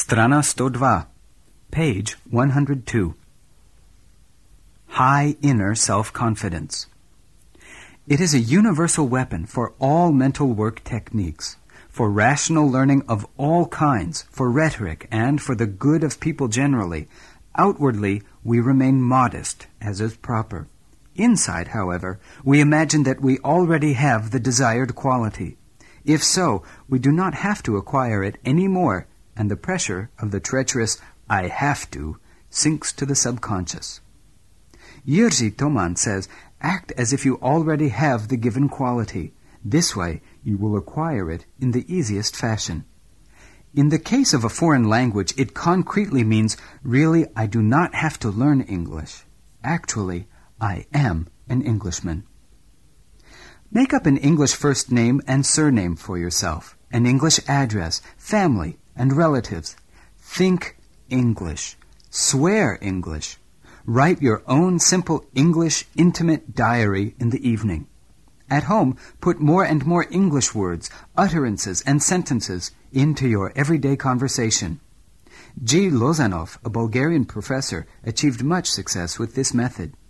Strana 102, page 102. High inner self-confidence. It is a universal weapon for all mental work techniques, for rational learning of all kinds, for rhetoric, and for the good of people generally. Outwardly, we remain modest, as is proper. Inside, however, we imagine that we already have the desired quality. If so, we do not have to acquire it any more, and the pressure of the treacherous "I have to" sinks to the subconscious. Jiří Toman says, act as if you already have the given quality. This way, you will acquire it in the easiest fashion. In the case of a foreign language, it concretely means, really, I do not have to learn English. Actually, I am an Englishman. Make up an English first name and surname for yourself, an English address, family, and relatives. Think English. Swear English. Write your own simple English intimate diary in the evening. At home, put more and more English words, utterances, and sentences into your everyday conversation. G. Lozanov, a Bulgarian professor, achieved much success with this method.